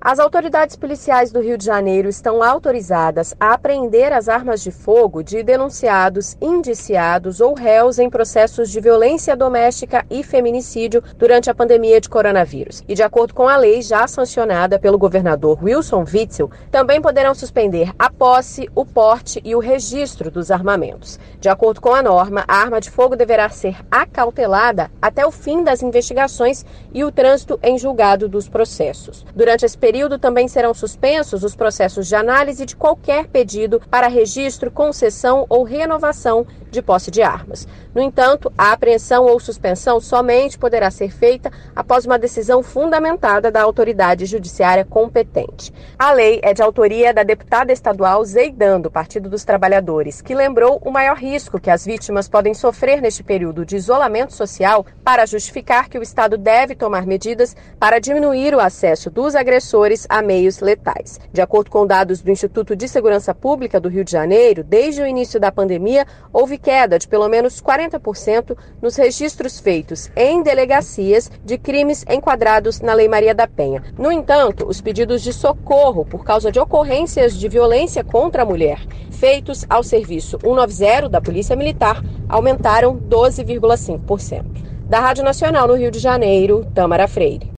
As autoridades policiais do Rio de Janeiro estão autorizadas a apreender as armas de fogo de denunciados, indiciados ou réus em processos de violência doméstica e feminicídio durante a pandemia de coronavírus. E de acordo com a lei já sancionada pelo governador Wilson Witzel, também poderão suspender a posse, o porte e o registro dos armamentos. De acordo com a norma, a arma de fogo deverá ser acautelada até o fim das investigações e o trânsito em julgado dos processos. Durante esse período também serão suspensos os processos de análise de qualquer pedido para registro, concessão ou renovação de posse de armas. No entanto, a apreensão ou suspensão somente poderá ser feita após uma decisão fundamentada da autoridade judiciária competente. A lei é de autoria da deputada estadual Zeidan, do Partido dos Trabalhadores, que lembrou o maior risco que as vítimas podem sofrer neste período de isolamento social para justificar que o Estado deve tomar medidas para diminuir o acesso dos agressores a meios letais. De acordo com dados do Instituto de Segurança Pública do Rio de Janeiro, desde o início da pandemia, houve queda de pelo menos 40% nos registros feitos em delegacias de crimes enquadrados na Lei Maria da Penha. No entanto, os pedidos de socorro por causa de ocorrências de violência contra a mulher feitos ao serviço 190 da Polícia Militar aumentaram 12,5%. Da Rádio Nacional no Rio de Janeiro, Tâmara Freire.